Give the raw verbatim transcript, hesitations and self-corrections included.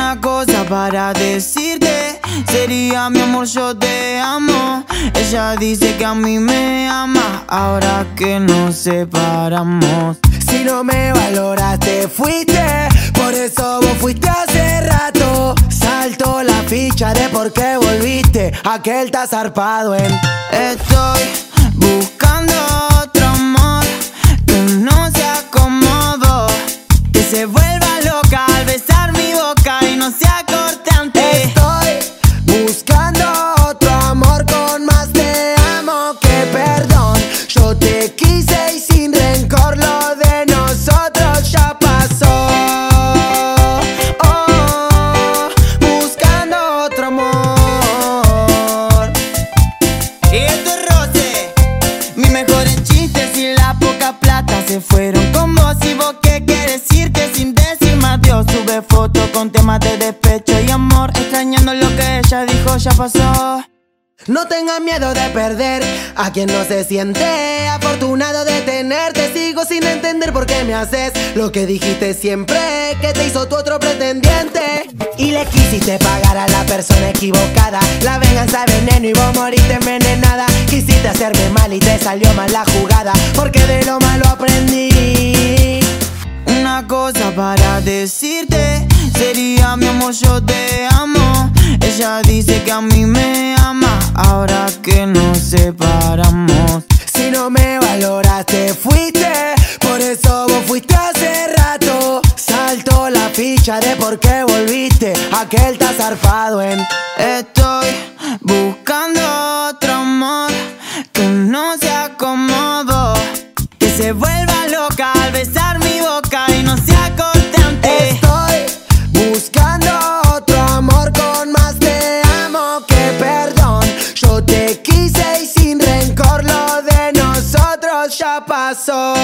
Una cosa para decirte, sería mi amor, yo te amo. Ella dice que a mí me ama, ahora que nos separamos. Si no me valoraste, fuiste, por eso vos fuiste hace rato. Salto la ficha de por qué volviste, aquel está zarpado en. Estoy buscando otro amor que no sea como vos, que se vuelva loca al besar mi boca y no sea cortante. Estoy buscando otro amor con más te amo que perdón. Yo te quise y sin rencor, lo de nosotros ya pasó. Oh, buscando otro amor. Y esto es roce, mis mejores chistes y la poca plata se fueron con vos. Y vos que quieres irte sin decirme adiós. Sube fotos con temas de despecho y amor, extrañando lo que ella dijo ya pasó. No tengas miedo de perder a quien no se siente afortunado de tenerte. Sigo sin entender por qué me haces lo que dijiste siempre, que te hizo tu otro pretendiente. Y le quisiste pagar a la persona equivocada, la venganza veneno y vos moriste envenenada. Quisiste hacerme mal y te salió mal la jugada, porque de lo malo aprendí. Una cosa para decirte, sería mi amor, yo te amo. Ella dice que a mí me ama, ahora que nos separamos. Si no me valoraste, fuiste, por eso vos fuiste hace rato. Salto la ficha de por qué volviste, aquel está zarpado en. Estoy buscando otro amor que no sea como vos, que se vuelva loca al besar mi boca y no sea cortante. Estoy buscando otro amor con más te amo que perdón. Yo te quise y sin rencor, lo de nosotros ya pasó.